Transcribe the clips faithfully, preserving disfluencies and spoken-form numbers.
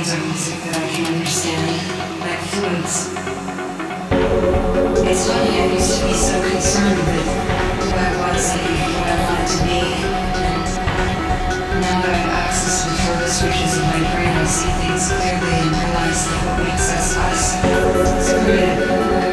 are music that I can understand, like flutes. It's funny, I used to be so concerned with who I was and what I wanted to be, and now that I have access to the further switches of my brain, I see things clearly and realize that what makes us us is creative.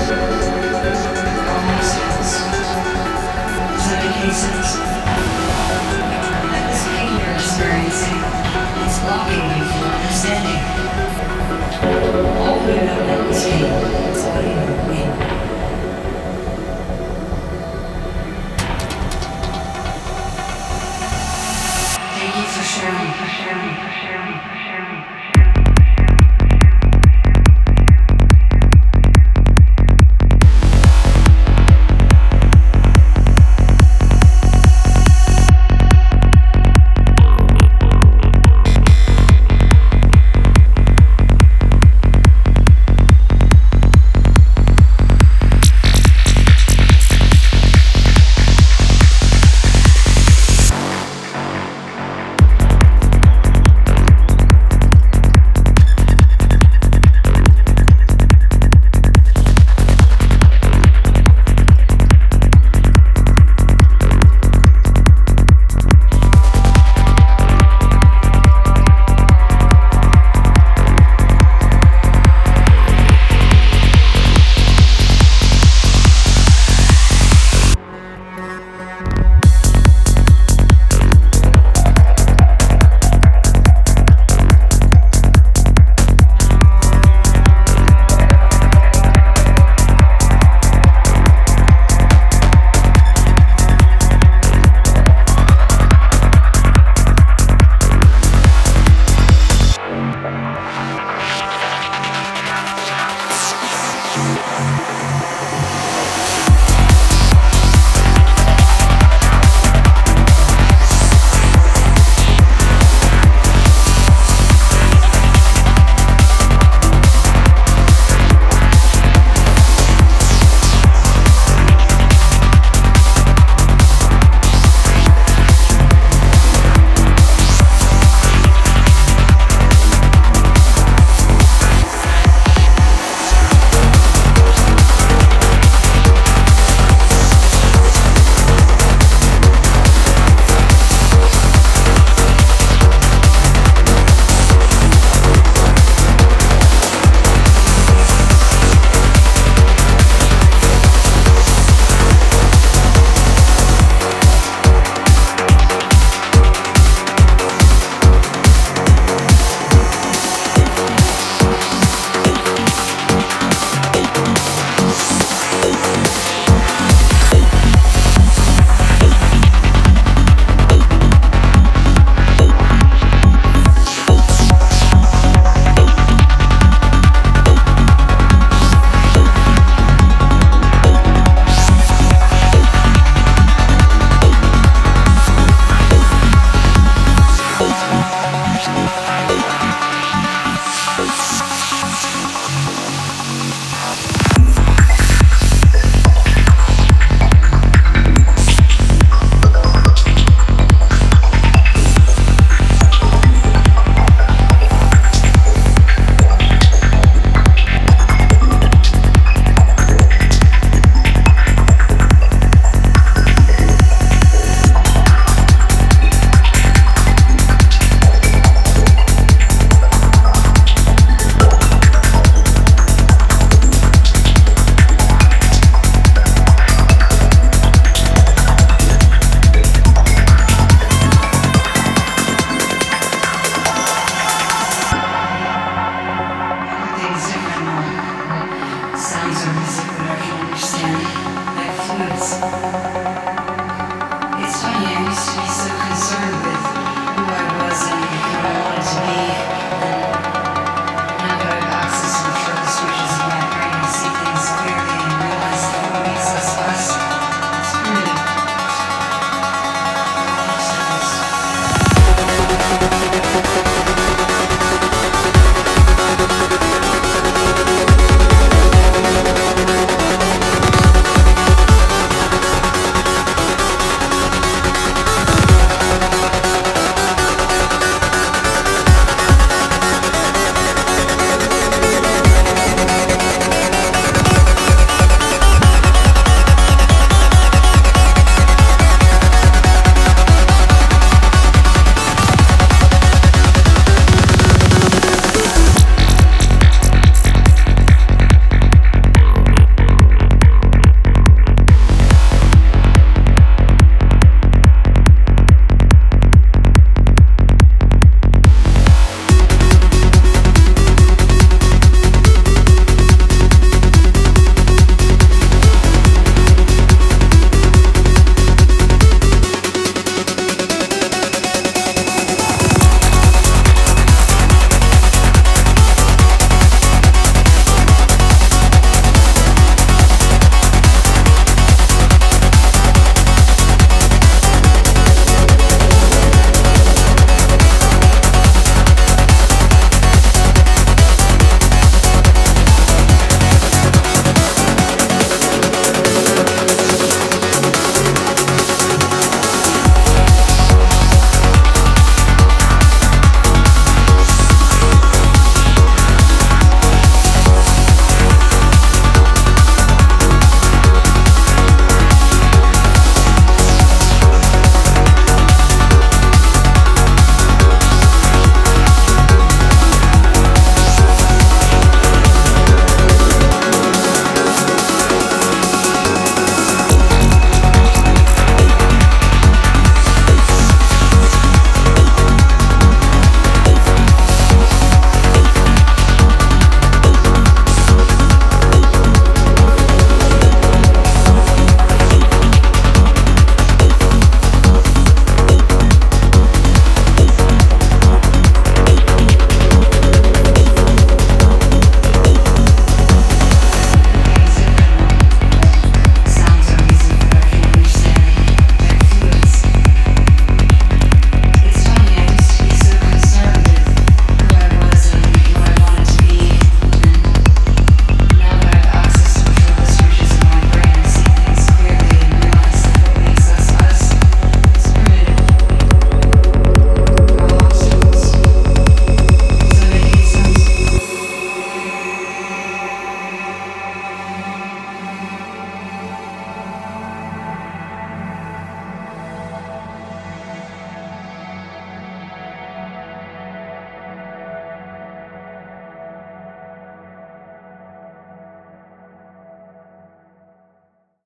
Almost us. Does that make any sense? Like this pain you're experiencing, it's blocking you from understanding. All we know now is pain. It's all you know, pain. Thank you for sharing, for sharing, for sharing.